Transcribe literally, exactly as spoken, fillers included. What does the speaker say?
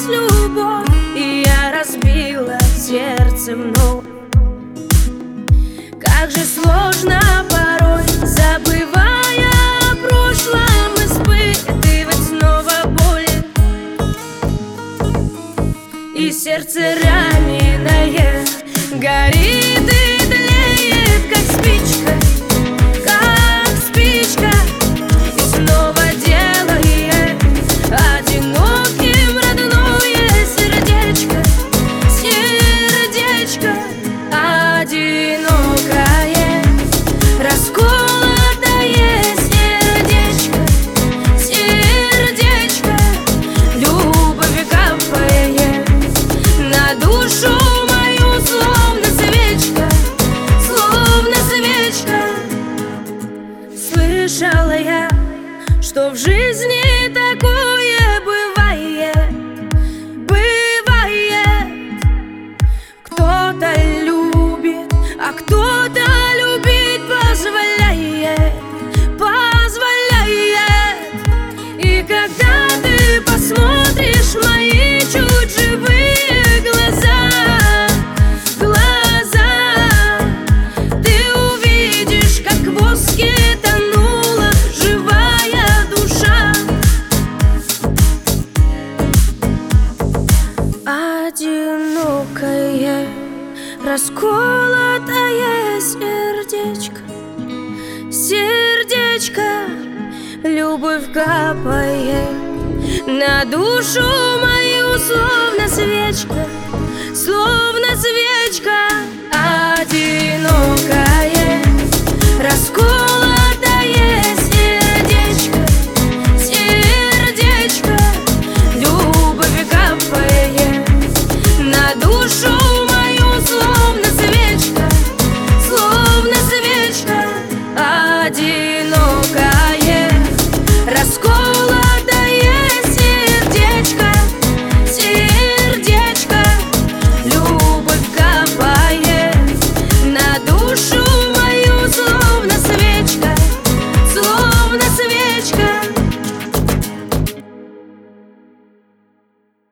кончилась любовь, и я разбила сердце вновь. Как же сложно порой, забывая о прошлом, испытывать снова боль. И сердце раненое горит и тлеет, как спичка, как спичка, и снова делает одиноким родное сердечко, сердечко одинокое, расколотое сердечко, сердечко, любовь капает на душу мою, словно свечка, словно свечка. Слышала я, что в жизни такое бывает, бывает. Кто-то любит, а кто-то любить позволяет, позволяет. И когда ты посмотришь в мои чуть живые глаза, глаза, ты увидишь, как в воске тонула живая душа. Одинокое, расколотое сердечко, сердечко, любовь капает на душу мою, словно свечка, словно свечка.